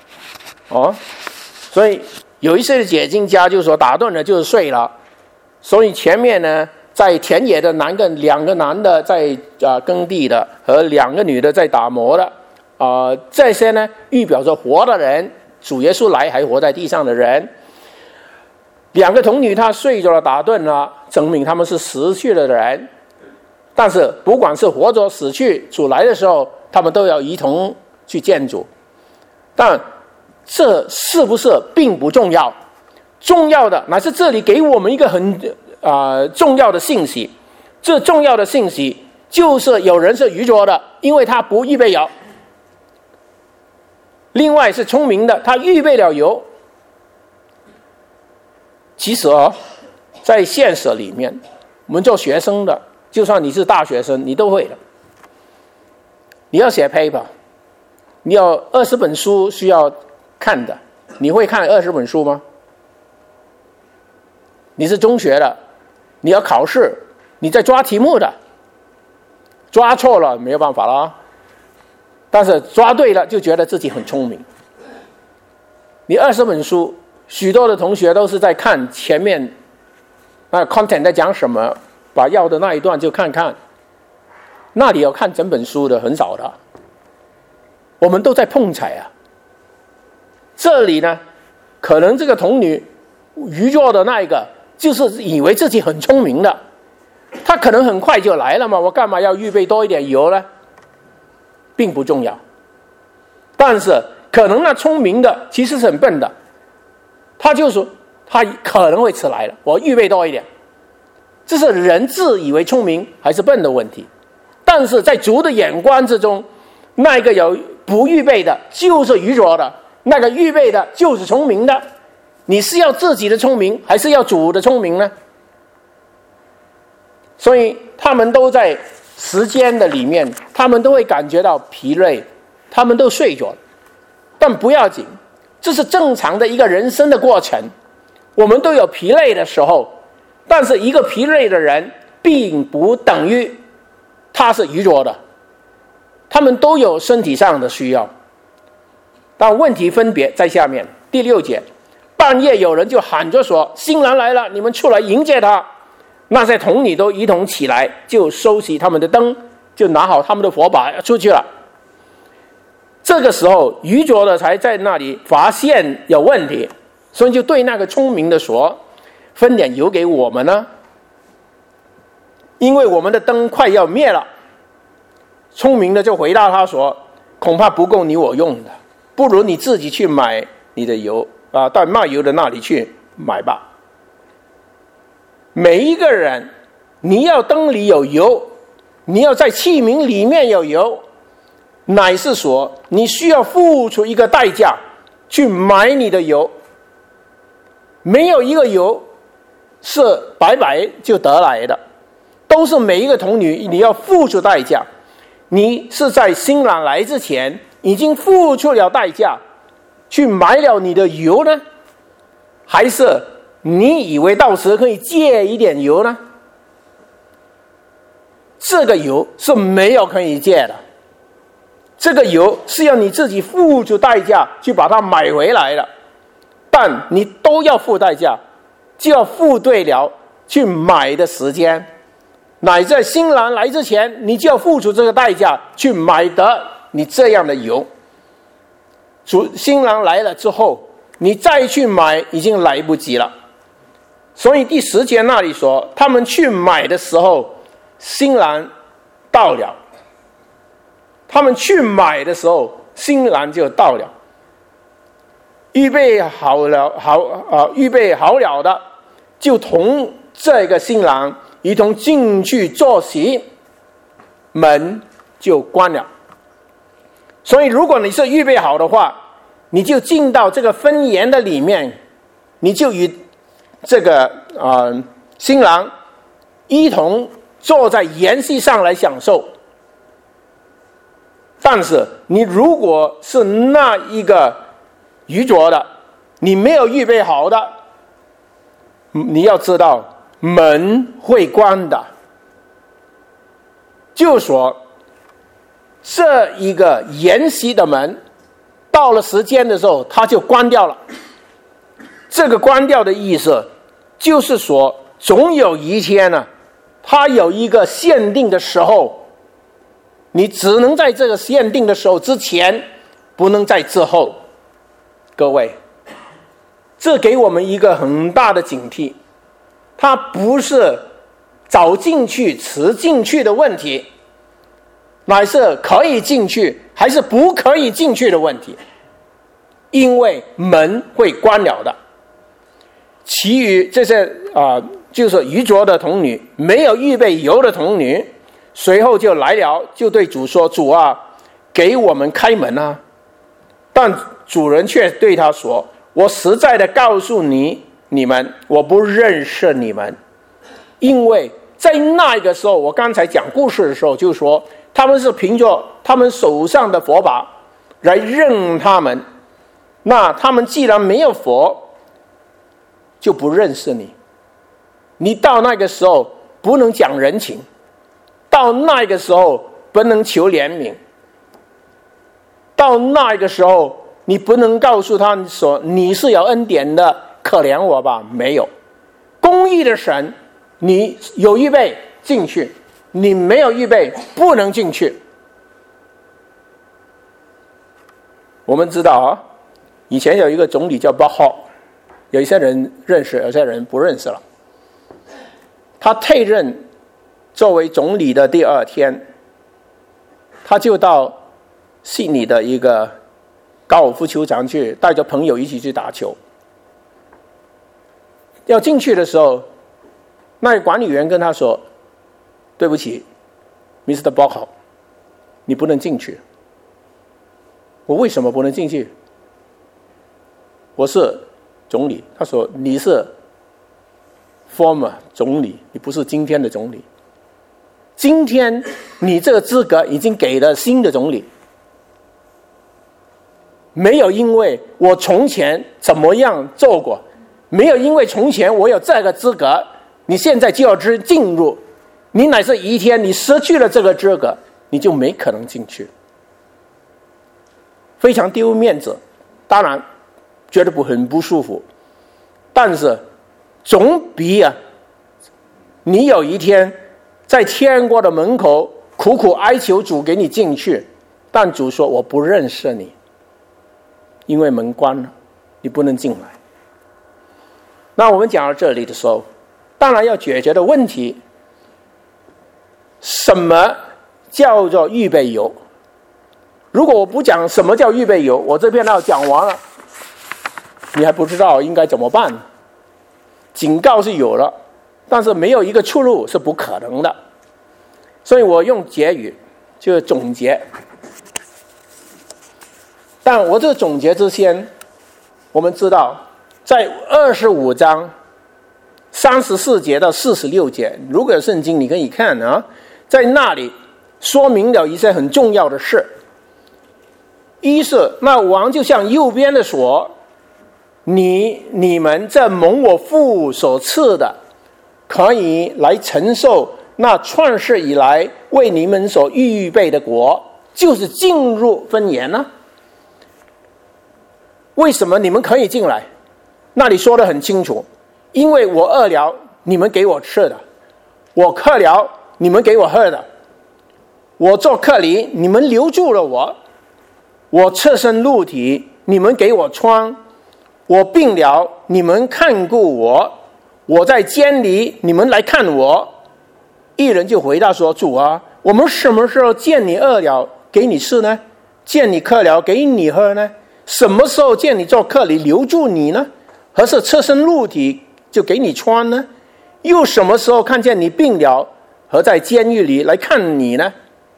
所以有一些解经家就说，打盹了就是睡了。所以前面呢，在田野的2个男的在耕地的，和2个女的在打磨的，这些呢预表着活的人，主耶稣来还活在地上的人。2个童女她睡着了打盹了，证明他们是死去了的人。但是不管是活着死去，主来的时候他们都要一同去见主。但这是不是并不重要，重要的乃是这里给我们一个很重要的信息。这重要的信息就是有人是愚拙的，因为他不预备油；另外是聪明的，他预备了油。其实在现实里面，我们做学生的，就算你是大学生，你都会的。你要写 paper， 你有20本书需要看的，你会看20本书吗？你是中学的，你要考试，你在抓题目的，抓错了没有办法了，但是抓对了就觉得自己很聪明。你20本书，许多的同学都是在看前面那 content 在讲什么，把要的那一段就看看，那里有看整本书的很少的。我们都在碰彩啊。这里呢，可能这个童女愚拙的那一个，就是以为自己很聪明的，他可能很快就来了嘛，我干嘛要预备多一点油呢？并不重要。但是可能那聪明的其实是很笨的，他就说他可能会迟来了，我预备多一点。这是人自以为聪明还是笨的问题。但是在主的眼光之中，那个有不预备的就是愚拙的，那个预备的就是聪明的。你是要自己的聪明还是要主的聪明呢？所以他们都在时间的里面，他们都会感觉到疲累，他们都睡着了。但不要紧，这是正常的一个人生的过程，我们都有疲累的时候。但是一个疲累的人并不等于他是愚拙的，他们都有身体上的需要。但问题分别在下面第6节，半夜有人就喊着说，新郎来了，你们出来迎接他。那些童女都一同起来，就收起他们的灯，就拿好他们的火把出去了。这个时候愚拙的才在那里发现有问题，所以就对那个聪明的说，分点油给我们呢，因为我们的灯快要灭了。聪明的就回答他说，恐怕不够你我用的，不如你自己去买你的油啊，到卖油的那里去买吧。每一个人，你要灯里有油，你要在器皿里面有油，乃是说你需要付出一个代价去买你的油。没有一个油是白白就得来的，都是每一个童女你要付出代价。你是在新郎来之前已经付出了代价去买了你的油呢，还是你以为到时可以借一点油呢？这个油是没有可以借的，这个油是要你自己付出代价去把它买回来的。但你都要付代价，就要付对了去买的时间，乃在新郎来之前你就要付出这个代价去买得你这样的油。新郎来了之后你再去买已经来不及了。所以第10节那里说，他们去买的时候新郎到了，他们去买的时候新郎就到了。预备好了的就同这个新郎一同进去坐席，门就关了。所以如果你是预备好的话，你就进到这个婚宴的里面，你就与这个新郎一同坐在筵席上来享受。但是你如果是那一个愚拙的，你没有预备好的，你要知道门会关的。就说这一个筵席的门到了时间的时候它就关掉了。这个关掉的意思就是说，总有一天呢，它有一个限定的时候，你只能在这个限定的时候之前，不能在之后。各位，这给我们一个很大的警惕，它不是早进去迟进去的问题，乃是可以进去还是不可以进去的问题，因为门会关了的。其余这些就是愚拙的童女，没有预备油的童女，随后就来了，就对主说，主啊，给我们开门啊。但主人却对他说，我实在的告诉你们，我不认识你们。因为在那个时候，我刚才讲故事的时候就说，他们是凭着他们手上的火把来认他们，那他们既然没有佛，就不认识你。你到那个时候不能讲人情，到那个时候不能求怜悯，到那个时候你不能告诉他说你是有恩典的，可怜我吧。没有，公义的神，你有预备进去，你没有预备不能进去。我们知道啊，以前有一个总理叫巴哈，有一些人认识，有些人不认识了。他退任作为总理的第二天，他就到悉尼的一个高尔夫球场去，带着朋友一起去打球。要进去的时候，那个管理员跟他说：“对不起 ，Mr. Bach， 你不能进去。”我为什么不能进去？我是总理。他说：“你是 former 总理，你不是今天的总理。今天你这个资格已经给了新的总理，没有因为我从前怎么样做过，没有因为从前我有这个资格，你现在就要进入，你乃是一天你失去了这个资格，你就没可能进去。”非常丢面子，当然觉得很不舒服，但是总比你有一天在天国的门口苦苦哀求主给你进去，但主说我不认识你，因为门关了，你不能进来。那我们讲到这里的时候，当然要解决的问题，什么叫做预备油？如果我不讲什么叫预备油，我这篇要讲完了，你还不知道应该怎么办。警告是有了，但是没有一个出路是不可能的。所以我用结语，就是总结。但我这个总结之前，我们知道在25章34节到46节，如果有圣经你可以看啊，在那里说明了一些很重要的事。一是那王就向右边的说，你们这蒙我父所赐的，可以来承受那创世以来为你们所预备的国，就是进入分言呢。为什么你们可以进来？那里说得很清楚，因为我饿了，你们给我吃的；我渴了，你们给我喝的；我做客旅，你们留住了我；我赤身露体，你们给我穿；我病了，你们看顾我；我在监里，你们来看我。一人就回答说：主啊，我们什么时候见你饿了给你吃呢？见你渴了给你喝呢？什么时候见你做客旅留住你呢？何是赤身露体就给你穿呢？又什么时候看见你病了和在监狱里来看你呢？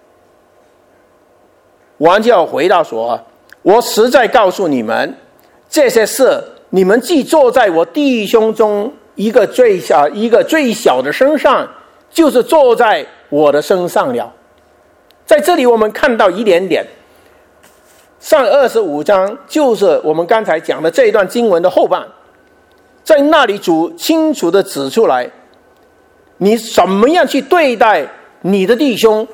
王就要回答说：我实在告诉你们，这些事你们既坐在我弟兄中一个最小的身上，就是坐在我的身上了。在这里我们看到一点点，上25章就是我们刚才讲的这一段经文的后半，在那里主清楚地指出来，你怎么样去对待你的弟兄，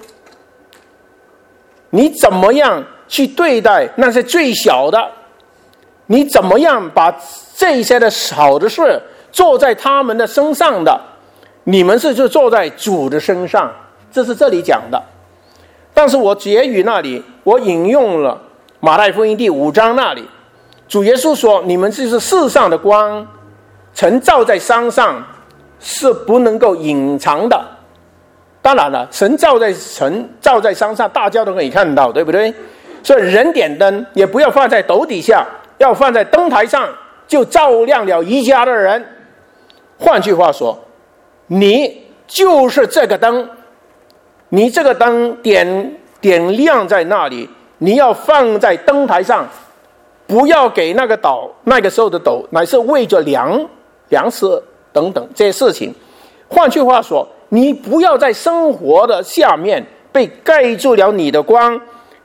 你怎么样去对待那些最小的，你怎么样把这些的好的事做在他们的身上的，你们是就做在主的身上，这是这里讲的。但是我结语那里我引用了马太福音第5章那里，主耶稣说，你们就是世上的光，曾照在山上，是不能够隐藏的。当然了，神照在山上，大家都可以看到，对不对？所以人点灯也不要放在斗底下，要放在灯台上，就照亮了一家的人。换句话说，你就是这个灯，你这个灯点亮在那里，你要放在灯台上，不要给那个斗，那个时候的斗乃是为着粮食等等这些事情。换句话说，你不要在生活的下面被盖住了你的光，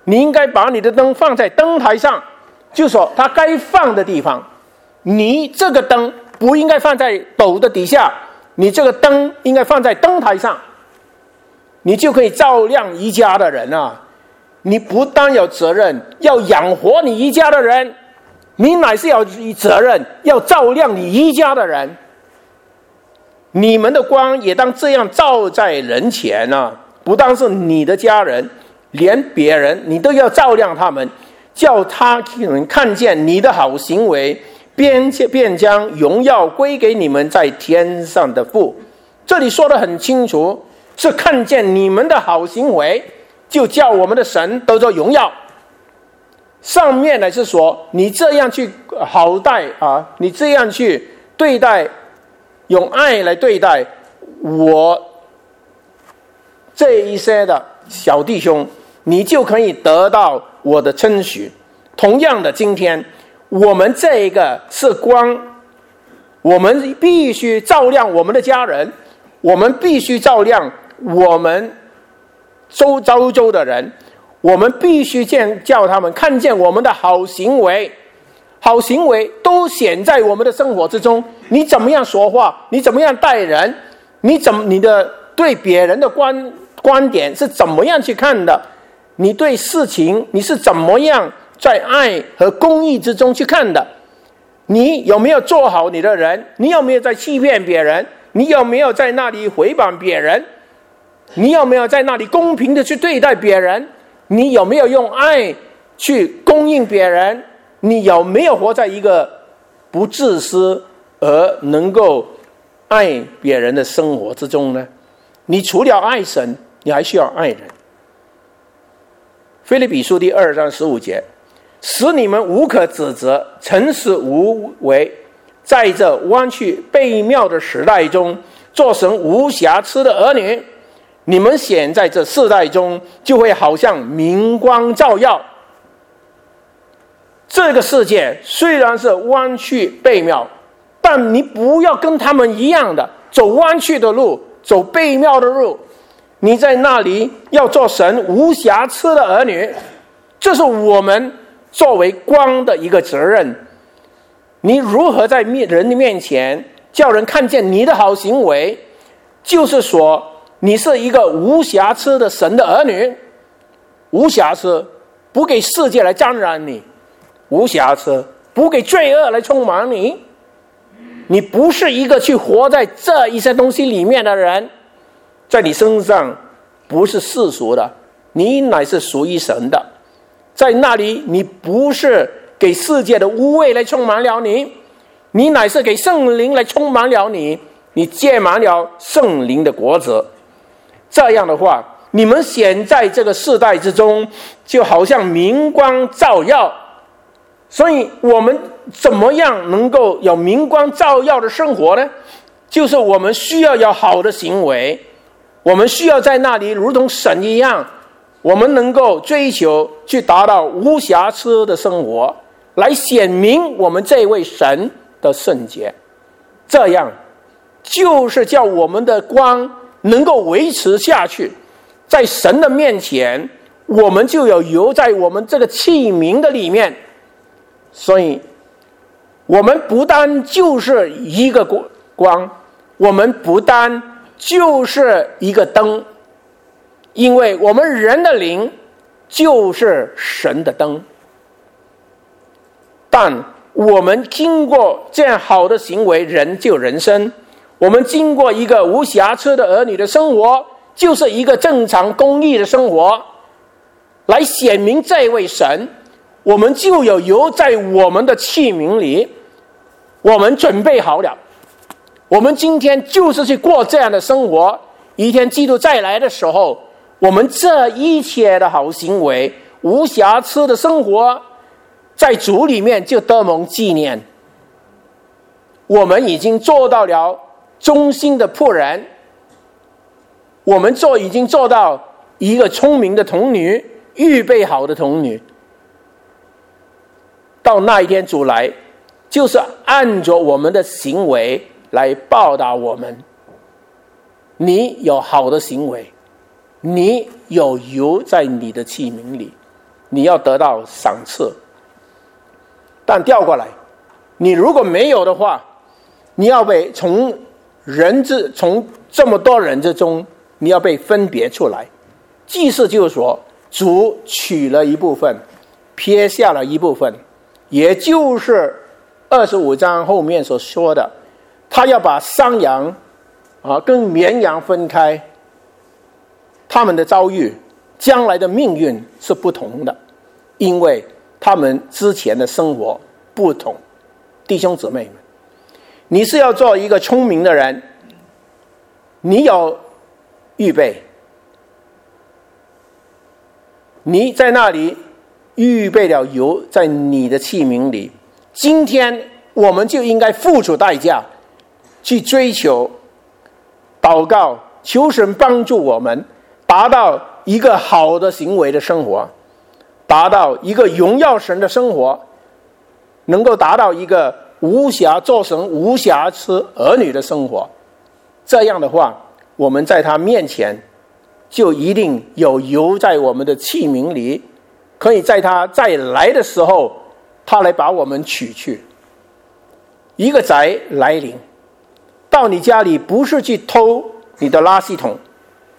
你应该把你的灯放在灯台上，就说它该放的地方。你这个灯不应该放在斗的底下，你这个灯应该放在灯台上，你就可以照亮一家的人啊！你不但有责任要养活你一家的人，你乃是有责任要照亮你一家的人。你们的光也当这样照在人前啊！不但是你的家人，连别人你都要照亮他们，叫他们看见你的好行为，便将荣耀归给你们在天上的父。这里说得很清楚，是看见你们的好行为，就叫我们的神得着荣耀。上面呢是说你这样去好待啊，你这样去对待，用爱来对待我这一些的小弟兄，你就可以得到我的称许。同样的，今天我们这一个是光，我们必须照亮我们的家人，我们必须照亮我们周遭的人，我们必须叫他们看见我们的好行为。好行为都显在我们的生活之中，你怎么样说话，你怎么样待人，你的对别人的观点是怎么样去看的，你对事情你是怎么样在爱和公义之中去看的，你有没有做好你的人，你有没有在欺骗别人，你有没有在那里诽谤别人，你有没有在那里公平的去对待别人，你有没有用爱去供应别人，你有没有活在一个不自私而能够爱别人的生活之中呢？你除了爱神，你还需要爱人。腓立比书第2章15节，使你们无可指责，诚实无为，在这弯曲悖谬的时代中，做神无瑕疵的儿女。你们显在这世代中，就会好像明光照耀。这个世界虽然是弯曲悖谬，但你不要跟他们一样的走弯曲的路，走悖谬的路。你在那里要做神无瑕疵的儿女，这是我们作为光的一个责任。你如何在人的面前叫人看见你的好行为，就是说你是一个无瑕疵的神的儿女。无瑕疵，不给世界来沾染你，无瑕疵，不给罪恶来充满你。你不是一个去活在这一些东西里面的人，在你身上不是世俗的，你乃是属于神的。在那里你不是给世界的污秽来充满了你，你乃是给圣灵来充满了你，你结满了圣灵的果子。这样的话，你们显在这个世代之中，就好像明光照耀。所以我们怎么样能够有明光照耀的生活呢？就是我们需要有好的行为，我们需要在那里如同神一样，我们能够追求去达到无瑕疵的生活，来显明我们这位神的圣洁。这样就是叫我们的光能够维持下去，在神的面前，我们就有油在我们这个器皿的里面。所以我们不单就是一个光，我们不单就是一个灯，因为我们人的灵就是神的灯。但我们经过这样好的行为，人就人生，我们经过一个无瑕疵的儿女的生活，就是一个正常公义的生活，来显明这位神，我们就有油在我们的器皿里，我们准备好了。我们今天就是去过这样的生活，一天基督再来的时候，我们这一切的好行为，无瑕疵的生活，在主里面就得蒙纪念。我们已经做到了忠心的仆人，我们已经做到一个聪明的童女，预备好的童女。到那一天主来，就是按着我们的行为来报答我们。你有好的行为，你有油在你的器皿里， 你要得到赏赐。但调过来，你如果没有的话，你要被从这么多人之中，你要被分别出来。祭司就是说，主取了一部分，撇下了一部分，也就是25章后面所说的，他要把山羊跟绵羊分开，他们的遭遇将来的命运是不同的，因为他们之前的生活不同。弟兄姊妹们，你是要做一个聪明的人，你要预备，你在那里预备了油在你的器皿里，今天我们就应该付出代价去追求祷告，求神帮助我们达到一个好的行为的生活，达到一个荣耀神的生活，能够达到一个做神无瑕疵儿女的生活。这样的话，我们在他面前就一定有油在我们的器皿里，可以在他再来的时候，他来把我们取去。一个宅来临到你家里，不是去偷你的垃圾桶，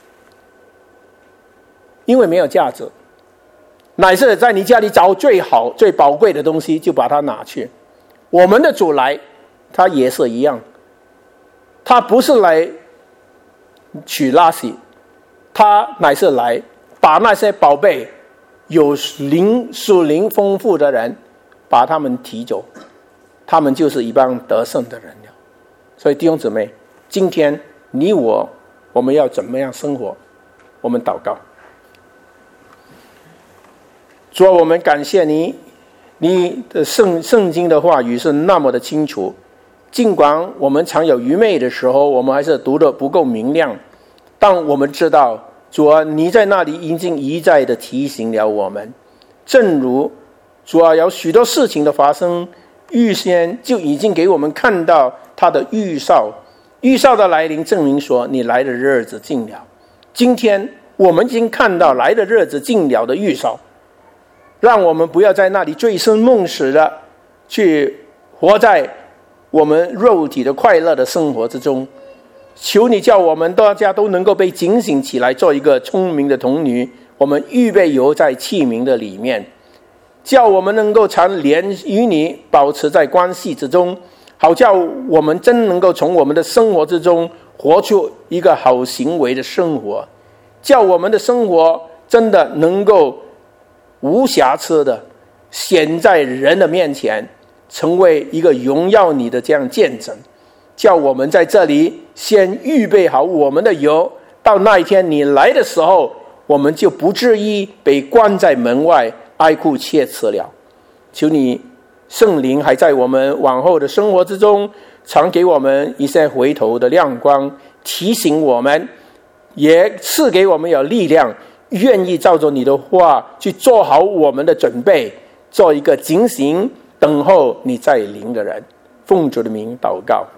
因为没有价值，乃是在你家里找最好最宝贵的东西，就把它拿去。我们的主来，他也是一样，他不是来取垃圾，他乃是来把那些宝贝有属灵丰富的人把他们提走，他们就是一帮得胜的人了。所以弟兄姊妹，今天你我们要怎么样生活？我们祷告。主啊，我们感谢你，你的圣经的话语是那么的清楚，尽管我们常有愚昧的时候，我们还是读得不够明亮，但我们知道主啊，你在那里已经一再的提醒了我们。正如主啊，有许多事情的发生，预先就已经给我们看到他的预兆的来临，证明说你来的日子近了。今天我们已经看到来的日子近了的预兆，让我们不要在那里醉生梦死的去活在我们肉体的快乐的生活之中。求你叫我们大家都能够被警醒起来，做一个聪明的童女。我们预备油在器皿的里面，叫我们能够常连与你保持在关系之中，好叫我们真能够从我们的生活之中活出一个好行为的生活，叫我们的生活真的能够无瑕疵的显在人的面前，成为一个荣耀你的这样见证。叫我们在这里先预备好我们的油，到那一天你来的时候，我们就不至于被关在门外哀哭切齿了。求你圣灵还在我们往后的生活之中，常给我们一些回头的亮光，提醒我们，也赐给我们有力量，愿意照着你的话去做好我们的准备，做一个警醒等候你再临的人。奉主的名祷告。